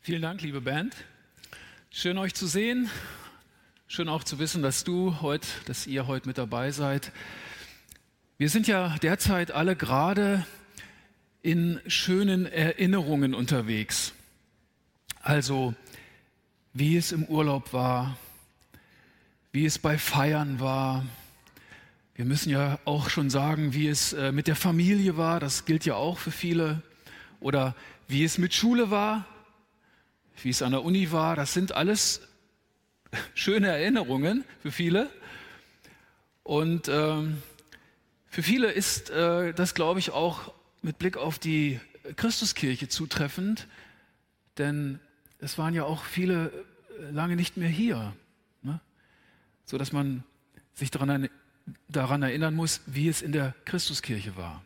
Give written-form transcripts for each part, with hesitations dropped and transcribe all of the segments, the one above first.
Vielen Dank, liebe Band. Schön euch zu sehen. Schön auch zu wissen, dass ihr heute mit dabei seid. Wir sind ja derzeit alle gerade in schönen Erinnerungen unterwegs. Also, wie es im Urlaub war, wie es bei Feiern war. Wir müssen ja auch schon sagen, wie es mit der Familie war. Das gilt ja auch für viele. Oder wie es mit Schule war, wie es an der Uni war. Das sind alles schöne Erinnerungen für viele. Und für viele ist das, glaube ich, auch mit Blick auf die Christuskirche zutreffend. Denn es waren ja auch viele lange nicht mehr hier. Ne? So dass man sich daran erinnern muss, wie es in der Christuskirche war.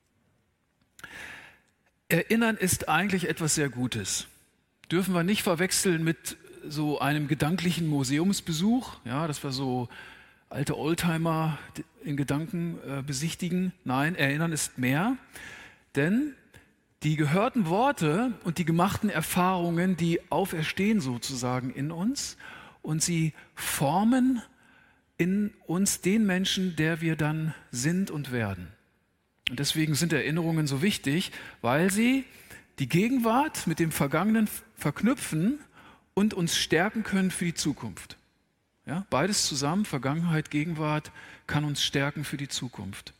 Erinnern ist eigentlich etwas sehr Gutes. Dürfen wir nicht verwechseln mit so einem gedanklichen Museumsbesuch, ja, dass wir so alte Oldtimer in Gedanken besichtigen. Nein, Erinnern ist mehr, denn die gehörten Worte und die gemachten Erfahrungen, die auferstehen sozusagen in uns und sie formen in uns den Menschen, der wir dann sind und werden. Und deswegen sind Erinnerungen so wichtig, weil sie die Gegenwart mit dem Vergangenen verknüpfen und uns stärken können für die Zukunft. Ja, beides zusammen, Vergangenheit, Gegenwart, kann uns stärken für die Zukunft.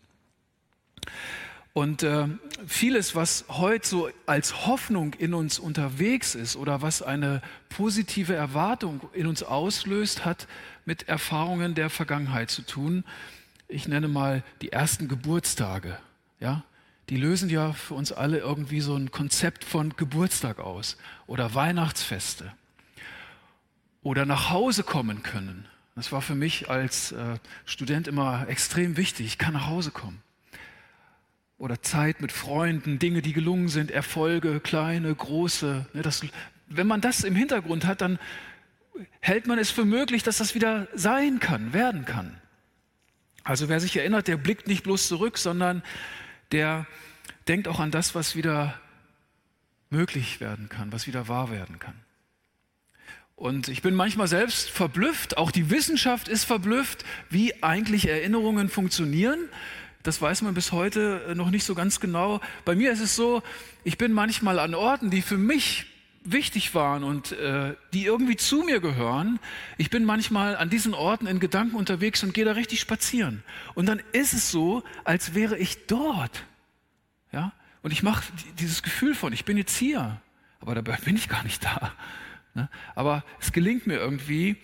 Und vieles, was heute so als Hoffnung in uns unterwegs ist oder was eine positive Erwartung in uns auslöst, hat mit Erfahrungen der Vergangenheit zu tun. Ich nenne mal die ersten Geburtstage. Ja? Die lösen ja für uns alle irgendwie so ein Konzept von Geburtstag aus oder Weihnachtsfeste oder nach Hause kommen können. Das war für mich als Student immer extrem wichtig. Ich kann nach Hause kommen. Oder Zeit mit Freunden, Dinge, die gelungen sind, Erfolge, kleine, große. Wenn man das im Hintergrund hat, dann hält man es für möglich, dass das wieder sein kann, werden kann. Also wer sich erinnert, der blickt nicht bloß zurück, sondern der denkt auch an das, was wieder möglich werden kann, was wieder wahr werden kann. Und ich bin manchmal selbst verblüfft, auch die Wissenschaft ist verblüfft, wie eigentlich Erinnerungen funktionieren. Das weiß man bis heute noch nicht so ganz genau. Bei mir ist es so, ich bin manchmal an Orten, die für mich wichtig waren und die irgendwie zu mir gehören. Ich bin manchmal an diesen Orten in Gedanken unterwegs und gehe da richtig spazieren. Und dann ist es so, als wäre ich dort. Ja? Und ich mache dieses Gefühl von, ich bin jetzt hier, aber dabei bin ich gar nicht da. Ne? Aber es gelingt mir irgendwie,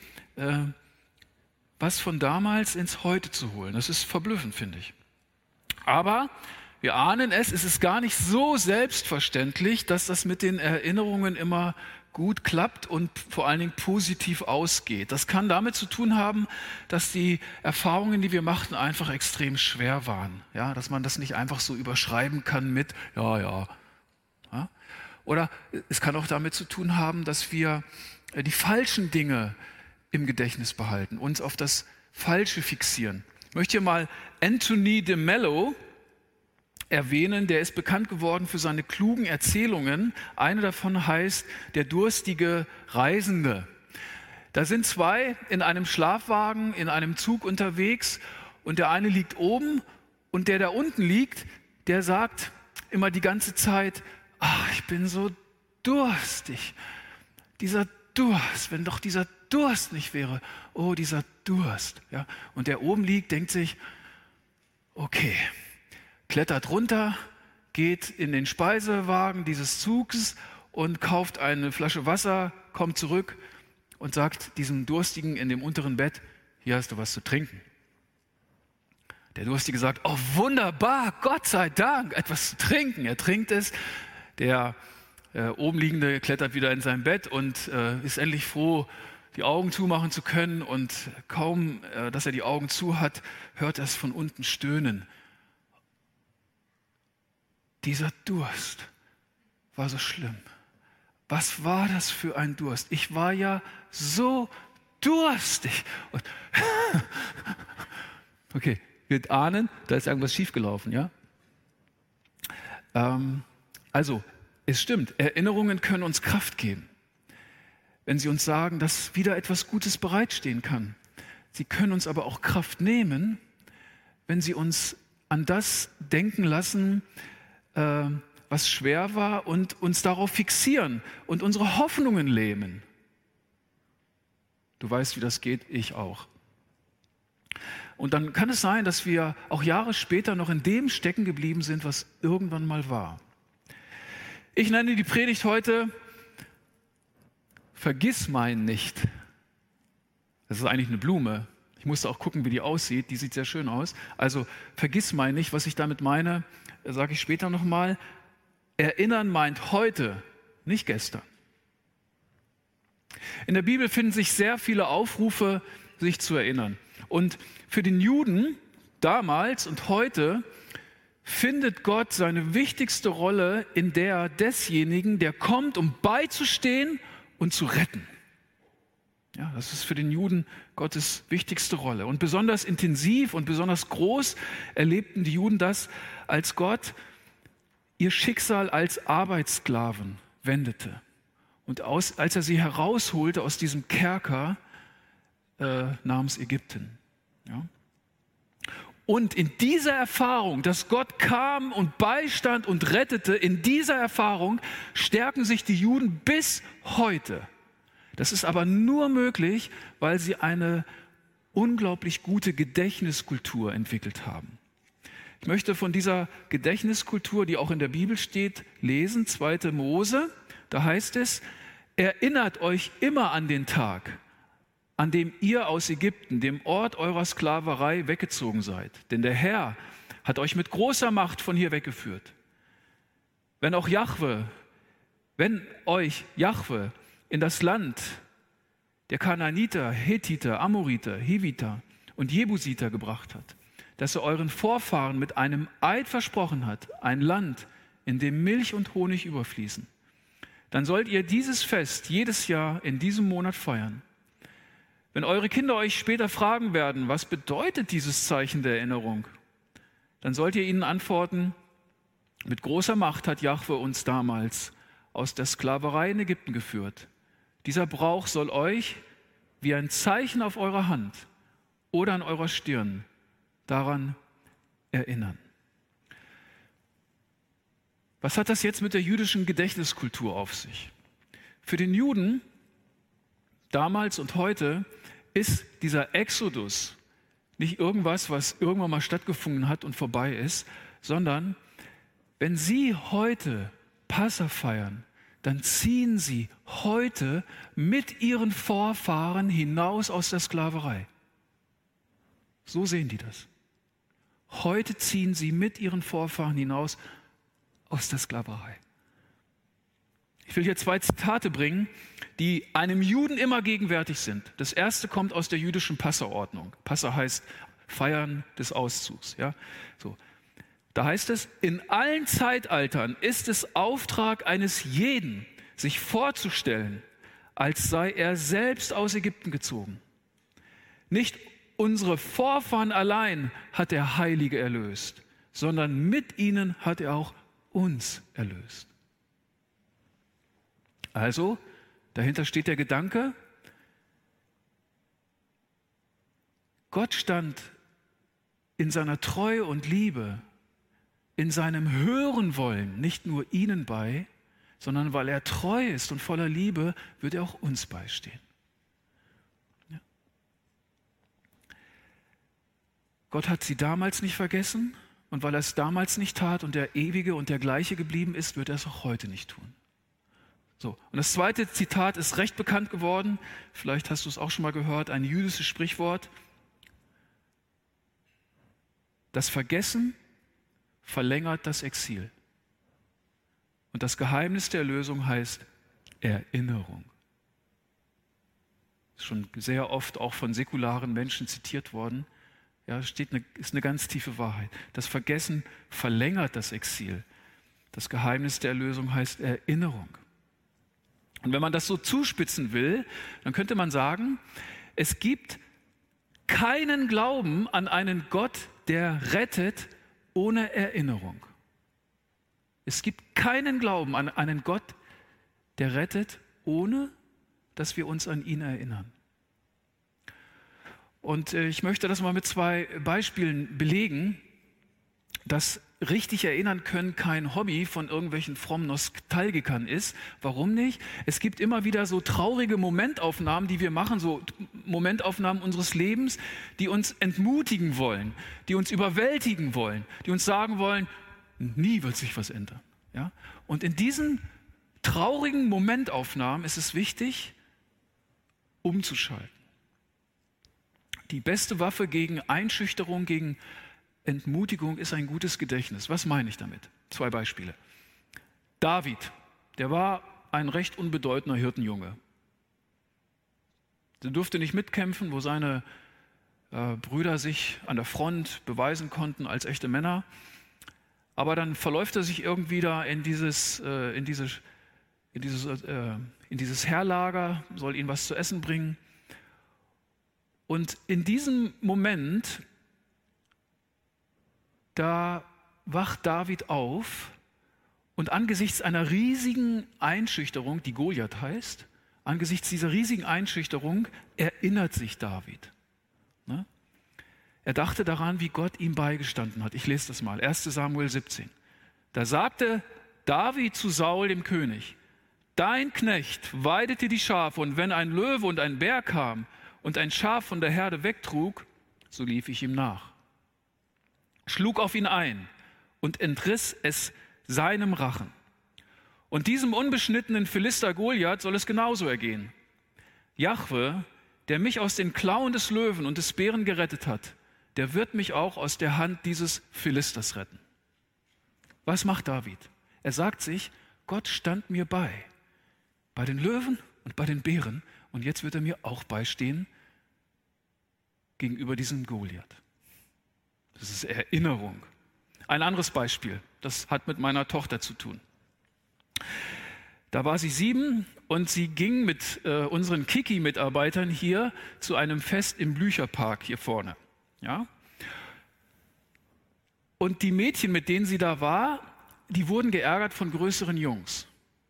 was von damals ins Heute zu holen. Das ist verblüffend, finde ich. Aber wir ahnen es ist gar nicht so selbstverständlich, dass das mit den Erinnerungen immer gut klappt und vor allen Dingen positiv ausgeht. Das kann damit zu tun haben, dass die Erfahrungen, die wir machten, einfach extrem schwer waren. Ja, dass man das nicht einfach so überschreiben kann mit ja. Oder es kann auch damit zu tun haben, dass wir die falschen Dinge im Gedächtnis behalten, uns auf das Falsche fixieren. Ich möchte hier mal Anthony de Mello erwähnen, der ist bekannt geworden für seine klugen Erzählungen. Eine davon heißt Der durstige Reisende. Da sind zwei in einem Schlafwagen, in einem Zug unterwegs und der eine liegt oben und der da unten liegt, der sagt immer die ganze Zeit, ich bin so durstig. Dieser Durst, wenn doch dieser Durst nicht wäre. Oh, dieser Durst. Ja? Und der oben liegt, denkt sich, okay, klettert runter, geht in den Speisewagen dieses Zugs und kauft eine Flasche Wasser, kommt zurück und sagt diesem Durstigen in dem unteren Bett, hier hast du was zu trinken. Der Durstige sagt, oh wunderbar, Gott sei Dank, etwas zu trinken. Er trinkt es. Der Obenliegende klettert wieder in sein Bett und ist endlich froh, die Augen zumachen zu können. Und kaum, dass er die Augen zu hat, hört er es von unten stöhnen. Dieser Durst war so schlimm. Was war das für ein Durst? Ich war ja so durstig. Und okay, wir ahnen, da ist irgendwas schiefgelaufen, ja? Also, es stimmt, Erinnerungen können uns Kraft geben. wenn sie uns sagen, dass wieder etwas Gutes bereitstehen kann. Sie können uns aber auch Kraft nehmen, wenn sie uns an das denken lassen, was schwer war und uns darauf fixieren und unsere Hoffnungen lähmen. Du weißt, wie das geht, ich auch. Und dann kann es sein, dass wir auch Jahre später noch in dem stecken geblieben sind, was irgendwann mal war. Ich nenne die Predigt heute Vergiss mein nicht. Das ist eigentlich eine Blume. Ich musste auch gucken, wie die aussieht. Die sieht sehr schön aus. Also vergiss mein nicht. Was ich damit meine, sage ich später nochmal. Erinnern meint heute, nicht gestern. In der Bibel finden sich sehr viele Aufrufe, sich zu erinnern. Und für den Juden damals und heute findet Gott seine wichtigste Rolle in der desjenigen, der kommt, um beizustehen und zu retten. Ja, das ist für den Juden Gottes wichtigste Rolle. Und besonders intensiv und besonders groß erlebten die Juden das, als Gott ihr Schicksal als Arbeitssklaven wendete. Und als er sie herausholte aus diesem Kerker namens Ägypten. Ja. Und in dieser Erfahrung, dass Gott kam und beistand und rettete, in dieser Erfahrung stärken sich die Juden bis heute. Das ist aber nur möglich, weil sie eine unglaublich gute Gedächtniskultur entwickelt haben. Ich möchte von dieser Gedächtniskultur, die auch in der Bibel steht, lesen, 2. Mose. Da heißt es, erinnert euch immer an den Tag, an dem ihr aus Ägypten, dem Ort eurer Sklaverei, weggezogen seid. Denn der Herr hat euch mit großer Macht von hier weggeführt. Wenn euch Jahwe in das Land der Kanaaniter, Hethiter, Amoriter, Hiviter und Jebusiter gebracht hat, dass er euren Vorfahren mit einem Eid versprochen hat, ein Land, in dem Milch und Honig überfließen, dann sollt ihr dieses Fest jedes Jahr in diesem Monat feiern. Wenn eure Kinder euch später fragen werden, was bedeutet dieses Zeichen der Erinnerung, dann sollt ihr ihnen antworten, mit großer Macht hat Jahwe uns damals aus der Sklaverei in Ägypten geführt. Dieser Brauch soll euch wie ein Zeichen auf eurer Hand oder an eurer Stirn daran erinnern. Was hat das jetzt mit der jüdischen Gedächtniskultur auf sich? Für den Juden damals und heute ist dieser Exodus nicht irgendwas, was irgendwann mal stattgefunden hat und vorbei ist, sondern wenn sie heute Passa feiern, dann ziehen sie heute mit ihren Vorfahren hinaus aus der Sklaverei. So sehen die das. Heute ziehen sie mit ihren Vorfahren hinaus aus der Sklaverei. Ich will hier 2 Zitate bringen, die einem Juden immer gegenwärtig sind. Das erste kommt aus der jüdischen Passa-Ordnung. Passa heißt Feiern des Auszugs. Ja? So. Da heißt es, in allen Zeitaltern ist es Auftrag eines jeden, sich vorzustellen, als sei er selbst aus Ägypten gezogen. Nicht unsere Vorfahren allein hat der Heilige erlöst, sondern mit ihnen hat er auch uns erlöst. Also, dahinter steht der Gedanke, Gott stand in seiner Treue und Liebe, in seinem Hören wollen, nicht nur ihnen bei, sondern weil er treu ist und voller Liebe, wird er auch uns beistehen. Ja. Gott hat sie damals nicht vergessen und weil er es damals nicht tat und der Ewige und der Gleiche geblieben ist, wird er es auch heute nicht tun. So, und das zweite Zitat ist recht bekannt geworden, vielleicht hast du es auch schon mal gehört, ein jüdisches Sprichwort. Das Vergessen verlängert das Exil. Und das Geheimnis der Erlösung heißt Erinnerung. Ist schon sehr oft auch von säkularen Menschen zitiert worden. Ja, ist eine ganz tiefe Wahrheit. Das Vergessen verlängert das Exil. Das Geheimnis der Erlösung heißt Erinnerung. Und wenn man das so zuspitzen will, dann könnte man sagen, es gibt keinen Glauben an einen Gott, der rettet ohne Erinnerung. Es gibt keinen Glauben an einen Gott, der rettet, ohne dass wir uns an ihn erinnern. Und ich möchte das mal mit 2 Beispielen belegen, dass richtig erinnern können kein Hobby von irgendwelchen frommen Nostalgikern ist. Warum nicht? Es gibt immer wieder so traurige Momentaufnahmen, die wir machen, so Momentaufnahmen unseres Lebens, die uns entmutigen wollen, die uns überwältigen wollen, die uns sagen wollen, nie wird sich was ändern. Ja? Und in diesen traurigen Momentaufnahmen ist es wichtig, umzuschalten. Die beste Waffe gegen Einschüchterung, gegen Entmutigung ist ein gutes Gedächtnis. Was meine ich damit? 2 Beispiele. David, der war ein recht unbedeutender Hirtenjunge. Der durfte nicht mitkämpfen, wo seine Brüder sich an der Front beweisen konnten als echte Männer. Aber dann verläuft er sich irgendwie da in dieses Heerlager, soll ihnen was zu essen bringen. Und in diesem Moment, da wacht David auf und angesichts einer riesigen Einschüchterung, die Goliath heißt, angesichts dieser riesigen Einschüchterung erinnert sich David. Ne? Er dachte daran, wie Gott ihm beigestanden hat. Ich lese das mal, 1. Samuel 17. Da sagte David zu Saul, dem König, dein Knecht weidete die Schafe und wenn ein Löwe und ein Bär kam und ein Schaf von der Herde wegtrug, so lief ich ihm nach. Schlug auf ihn ein und entriss es seinem Rachen. Und diesem unbeschnittenen Philister Goliath soll es genauso ergehen. Jahwe, der mich aus den Klauen des Löwen und des Bären gerettet hat, der wird mich auch aus der Hand dieses Philisters retten. Was macht David? Er sagt sich, Gott stand mir bei den Löwen und bei den Bären, und jetzt wird er mir auch beistehen gegenüber diesem Goliath. Das ist Erinnerung. Ein anderes Beispiel, das hat mit meiner Tochter zu tun. Da war sie 7 und sie ging mit unseren Kiki-Mitarbeitern hier zu einem Fest im Blücherpark hier vorne. Ja? Und die Mädchen, mit denen sie da war, die wurden geärgert von größeren Jungs.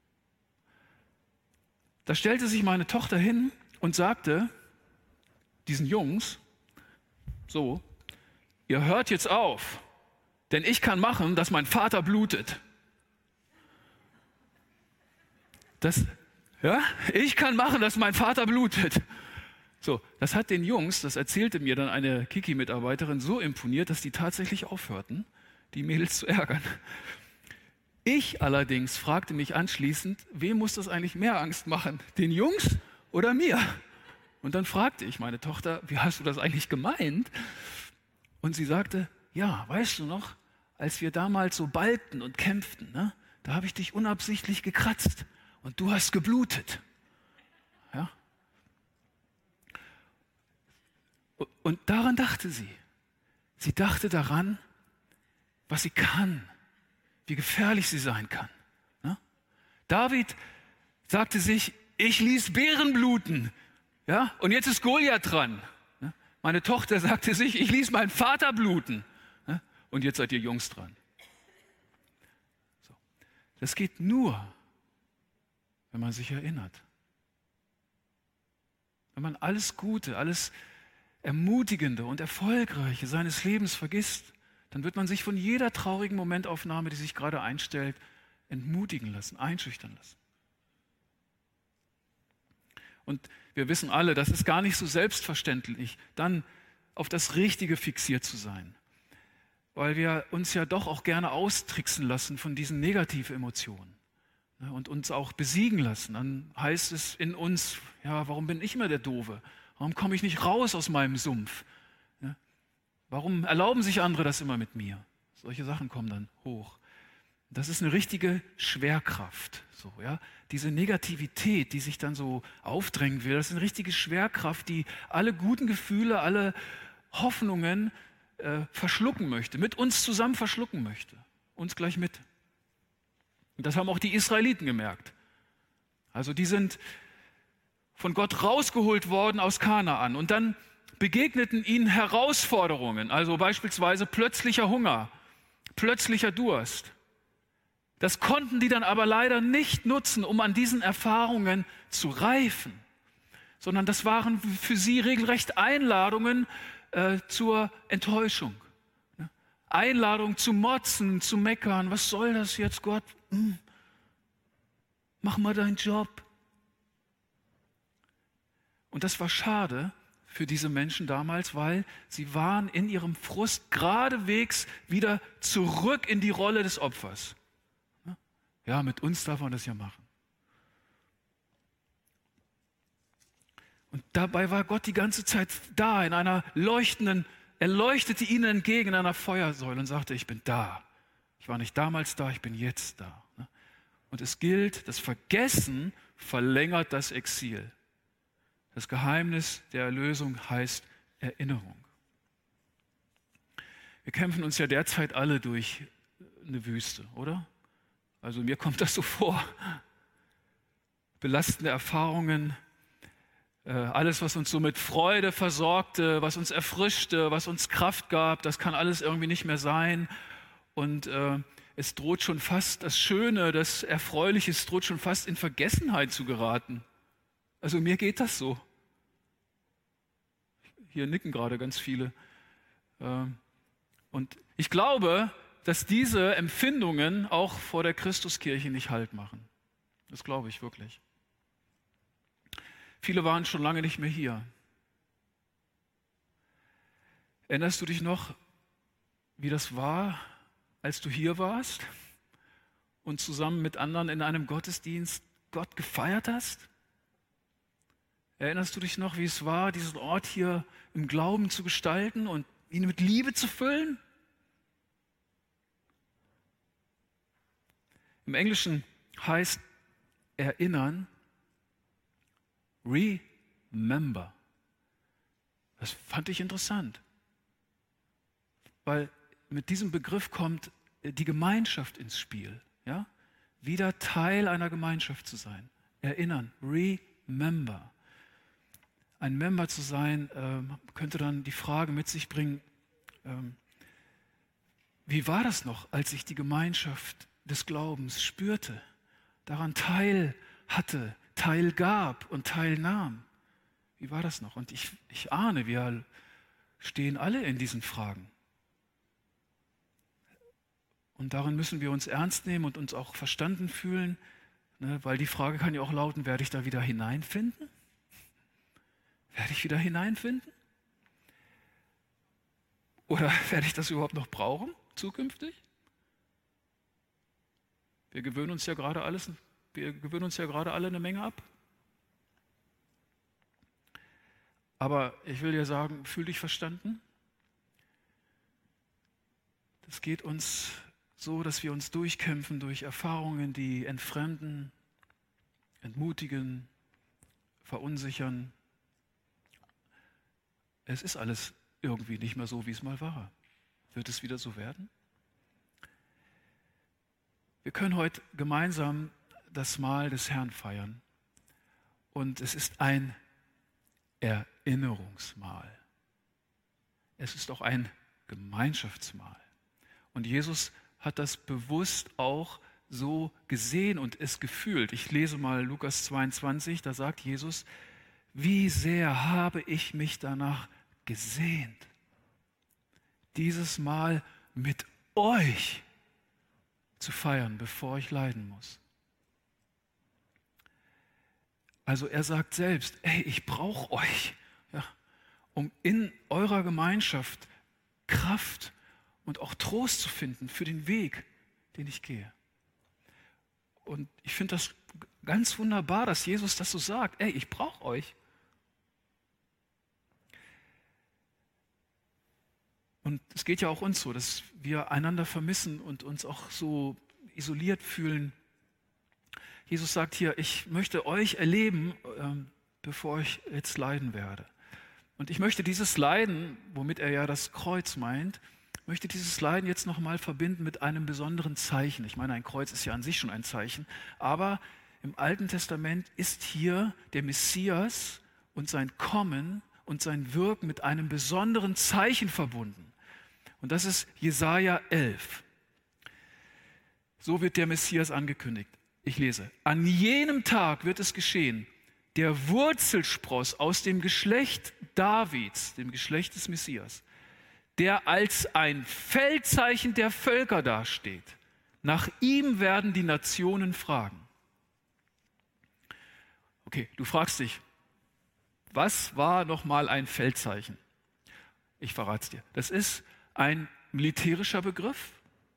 Da stellte sich meine Tochter hin und sagte diesen Jungs, so, ihr hört jetzt auf, denn ich kann machen, dass mein Vater blutet. Ich kann machen, dass mein Vater blutet. So, das hat den Jungs, das erzählte mir dann eine Kiki-Mitarbeiterin, so imponiert, dass die tatsächlich aufhörten, die Mädels zu ärgern. Ich allerdings fragte mich anschließend, wem muss das eigentlich mehr Angst machen, den Jungs oder mir? Und dann fragte ich meine Tochter, wie hast du das eigentlich gemeint? Und sie sagte, ja, weißt du noch, als wir damals so balgten und kämpften, ne, da habe ich dich unabsichtlich gekratzt und du hast geblutet. Ja? Und daran dachte sie. Sie dachte daran, was sie kann, wie gefährlich sie sein kann. Ne? David sagte sich, ich ließ Bären bluten, ja, und jetzt ist Goliath dran. Ne? Meine Tochter sagte sich, ich ließ meinen Vater bluten, ne? Und jetzt seid ihr Jungs dran. So. Das geht nur, wenn man sich erinnert. Wenn man alles Gute, alles Ermutigende und Erfolgreiche seines Lebens vergisst, dann wird man sich von jeder traurigen Momentaufnahme, die sich gerade einstellt, entmutigen lassen, einschüchtern lassen. Und wir wissen alle, das ist gar nicht so selbstverständlich, dann auf das Richtige fixiert zu sein, weil wir uns ja doch auch gerne austricksen lassen von diesen negativen Emotionen und uns auch besiegen lassen. Dann heißt es in uns, ja, warum bin ich immer der Doofe? Warum komme ich nicht raus aus meinem Sumpf? Warum erlauben sich andere das immer mit mir? Solche Sachen kommen dann hoch. Das ist eine richtige Schwerkraft. So, ja? Diese Negativität, die sich dann so aufdrängen will, das ist eine richtige Schwerkraft, die alle guten Gefühle, alle Hoffnungen verschlucken möchte, mit uns zusammen verschlucken möchte. Uns gleich mit. Und das haben auch die Israeliten gemerkt. Also die sind von Gott rausgeholt worden aus Kanaan und dann begegneten ihnen Herausforderungen, also beispielsweise plötzlicher Hunger, plötzlicher Durst. Das konnten die dann aber leider nicht nutzen, um an diesen Erfahrungen zu reifen, sondern das waren für sie regelrecht Einladungen zur Enttäuschung. Einladung zu motzen, zu meckern. Was soll das jetzt, Gott? Mach mal deinen Job. Und das war schade für diese Menschen damals, weil sie waren in ihrem Frust geradewegs wieder zurück in die Rolle des Opfers. Ja, mit uns darf man das ja machen. Und dabei war Gott die ganze Zeit da, in einer leuchtenden, er leuchtete ihnen entgegen in einer Feuersäule und sagte, ich bin da. Ich war nicht damals da, ich bin jetzt da. Und es gilt, das Vergessen verlängert das Exil. Das Geheimnis der Erlösung heißt Erinnerung. Wir kämpfen uns ja derzeit alle durch eine Wüste, oder? Also mir kommt das so vor. Belastende Erfahrungen, alles, was uns so mit Freude versorgte, was uns erfrischte, was uns Kraft gab, das kann alles irgendwie nicht mehr sein. Und es droht schon fast, das Schöne, das Erfreuliche, es droht schon fast in Vergessenheit zu geraten. Also mir geht das so. Hier nicken gerade ganz viele. Und ich glaube, dass diese Empfindungen auch vor der Christuskirche nicht Halt machen. Das glaube ich wirklich. Viele waren schon lange nicht mehr hier. Erinnerst du dich noch, wie das war, als du hier warst und zusammen mit anderen in einem Gottesdienst Gott gefeiert hast? Erinnerst du dich noch, wie es war, diesen Ort hier im Glauben zu gestalten und ihn mit Liebe zu füllen? Im Englischen heißt erinnern remember. Das fand ich interessant, weil mit diesem Begriff kommt die Gemeinschaft ins Spiel. Ja? Wieder Teil einer Gemeinschaft zu sein. Erinnern, remember. Ein Member zu sein, könnte dann die Frage mit sich bringen, wie war das noch, als ich die Gemeinschaft des Glaubens spürte, daran teil hatte, teilgab und teilnahm? Wie war das noch? Und ich ahne, wir stehen alle in diesen Fragen. Und darin müssen wir uns ernst nehmen und uns auch verstanden fühlen, ne, weil die Frage kann ja auch lauten, werde ich da wieder hineinfinden? Werde ich wieder hineinfinden? Oder werde ich das überhaupt noch brauchen, zukünftig? Wir gewöhnen uns ja gerade alle eine Menge ab. Aber ich will dir sagen, fühl dich verstanden. Das geht uns so, dass wir uns durchkämpfen durch Erfahrungen, die entfremden, entmutigen, verunsichern. Es ist alles irgendwie nicht mehr so, wie es mal war. Wird es wieder so werden? Wir können heute gemeinsam das Mahl des Herrn feiern. Und es ist ein Erinnerungsmahl. Es ist auch ein Gemeinschaftsmahl. Und Jesus hat das bewusst auch so gesehen und es gefühlt. Ich lese mal Lukas 22, da sagt Jesus, wie sehr habe ich mich danach gesehnt, dieses Mal mit euch zu feiern, bevor ich leiden muss. Also er sagt selbst, ey, ich brauche euch, ja, um in eurer Gemeinschaft Kraft und auch Trost zu finden für den Weg, den ich gehe. Und ich finde das ganz wunderbar, dass Jesus das so sagt, ey, ich brauche euch. Und es geht ja auch uns so, dass wir einander vermissen und uns auch so isoliert fühlen. Jesus sagt hier, ich möchte euch erleben, bevor ich jetzt leiden werde. Und ich möchte dieses Leiden, womit er ja das Kreuz meint, möchte dieses Leiden jetzt nochmal verbinden mit einem besonderen Zeichen. Ich meine, ein Kreuz ist ja an sich schon ein Zeichen, aber im Alten Testament ist hier der Messias und sein Kommen und sein Wirken mit einem besonderen Zeichen verbunden. Und das ist Jesaja 11. So wird der Messias angekündigt. Ich lese, an jenem Tag wird es geschehen, der Wurzelspross aus dem Geschlecht Davids, dem Geschlecht des Messias, der als ein Feldzeichen der Völker dasteht. Nach ihm werden die Nationen fragen. Okay, du fragst dich, was war nochmal ein Feldzeichen? Ich verrate es dir. Das ist ein militärischer Begriff.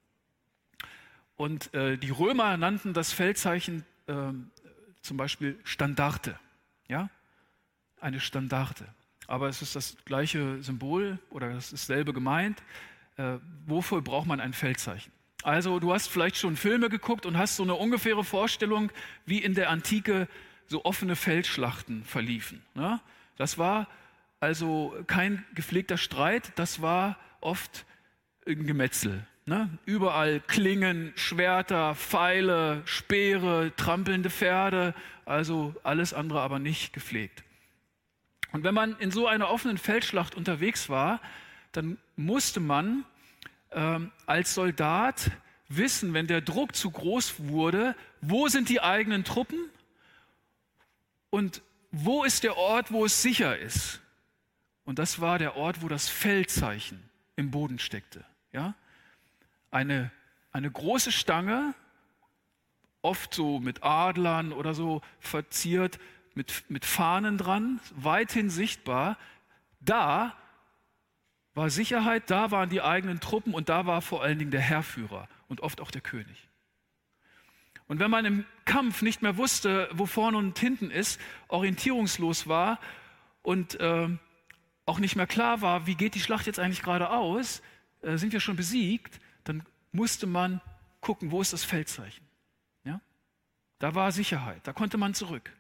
Und die Römer nannten das Feldzeichen zum Beispiel Standarte. Ja? Eine Standarte. Aber es ist das gleiche Symbol oder das ist dasselbe gemeint. Wofür braucht man ein Feldzeichen? Also du hast vielleicht schon Filme geguckt und hast so eine ungefähre Vorstellung, wie in der Antike so offene Feldschlachten verliefen. Ne? Das war also kein gepflegter Streit, das war oft ein Gemetzel. Ne? Überall Klingen, Schwerter, Pfeile, Speere, trampelnde Pferde, also alles andere aber nicht gepflegt. Und wenn man in so einer offenen Feldschlacht unterwegs war, dann musste man als Soldat wissen, wenn der Druck zu groß wurde, wo sind die eigenen Truppen und wo ist der Ort, wo es sicher ist. Und das war der Ort, wo das Feldzeichen im Boden steckte. Ja? Eine große Stange, oft so mit Adlern oder so verziert, mit Fahnen dran, weithin sichtbar. Da war Sicherheit, da waren die eigenen Truppen und da war vor allen Dingen der Heerführer und oft auch der König. Und wenn man im Kampf nicht mehr wusste, wo vorne und hinten ist, orientierungslos war und auch nicht mehr klar war, wie geht die Schlacht jetzt eigentlich gerade aus, sind wir schon besiegt, dann musste man gucken, wo ist das Feldzeichen. Ja? Da war Sicherheit, da konnte man zurück.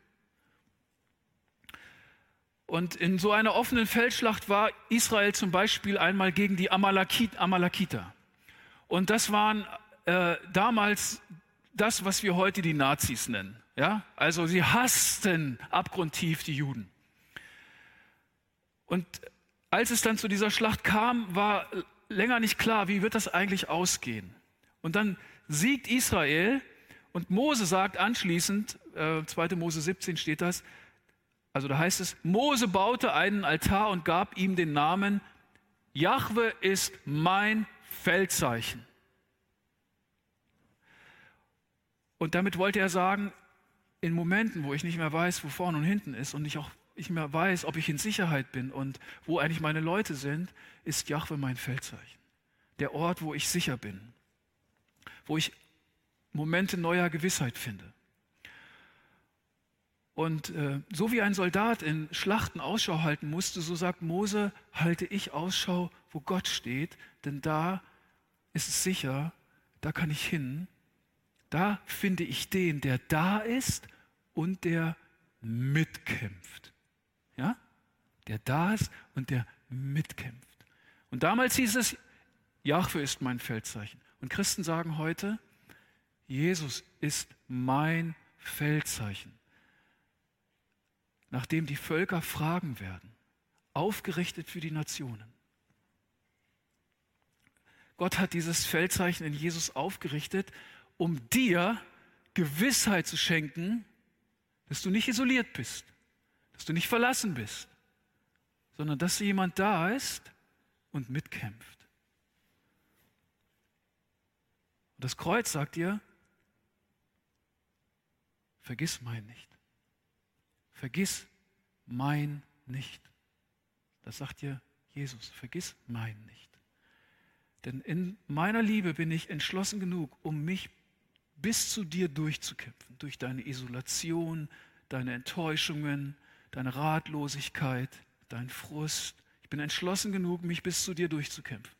Und in so einer offenen Feldschlacht war Israel zum Beispiel einmal gegen die Amalekiter. Und das waren damals das, was wir heute die Nazis nennen. Ja? Also sie hassten abgrundtief die Juden. Und als es dann zu dieser Schlacht kam, war länger nicht klar, wie wird das eigentlich ausgehen. Und dann siegt Israel und Mose sagt anschließend, 2. Mose 17 steht das, also da heißt es, Mose baute einen Altar und gab ihm den Namen, Jahwe ist mein Feldzeichen. Und damit wollte er sagen, in Momenten, wo ich nicht mehr weiß, wo vorne und hinten ist und ich auch nicht mehr weiß, ob ich in Sicherheit bin und wo eigentlich meine Leute sind, ist Jahwe mein Feldzeichen. Der Ort, wo ich sicher bin, wo ich Momente neuer Gewissheit finde. Und so wie ein Soldat in Schlachten Ausschau halten musste, so sagt Mose, halte ich Ausschau, wo Gott steht, denn da ist es sicher, da kann ich hin, da finde ich den, der da ist und der mitkämpft. Ja? Der da ist und der mitkämpft. Und damals hieß es, Jahwe ist mein Feldzeichen. Und Christen sagen heute, Jesus ist mein Feldzeichen. Nachdem die Völker fragen werden, aufgerichtet für die Nationen. Gott hat dieses Feldzeichen in Jesus aufgerichtet, um dir Gewissheit zu schenken, dass du nicht isoliert bist, dass du nicht verlassen bist, sondern dass jemand da ist und mitkämpft. Und das Kreuz sagt dir, vergiss mein nicht. Vergiss mein nicht. Das sagt dir Jesus, vergiss mein nicht. Denn in meiner Liebe bin ich entschlossen genug, um mich bis zu dir durchzukämpfen, durch deine Isolation, deine Enttäuschungen, deine Ratlosigkeit, deinen Frust. Ich bin entschlossen genug, mich bis zu dir durchzukämpfen.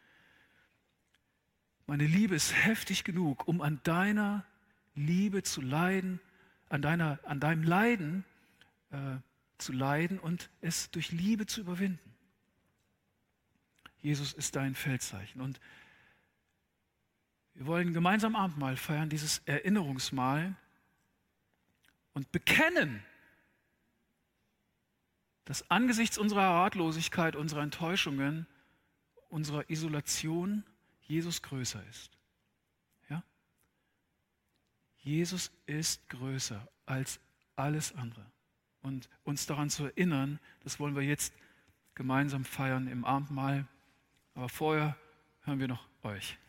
Meine Liebe ist heftig genug, um an deiner Liebe zu leiden, an deinem Leiden zu leiden und es durch Liebe zu überwinden. Jesus ist dein Feldzeichen. Und wir wollen gemeinsam Abendmahl feiern, dieses Erinnerungsmahl, und bekennen, dass angesichts unserer Ratlosigkeit, unserer Enttäuschungen, unserer Isolation Jesus größer ist. Ja? Jesus ist größer als alles andere. und uns daran zu erinnern, das wollen wir jetzt gemeinsam feiern im Abendmahl. Aber vorher hören wir noch euch.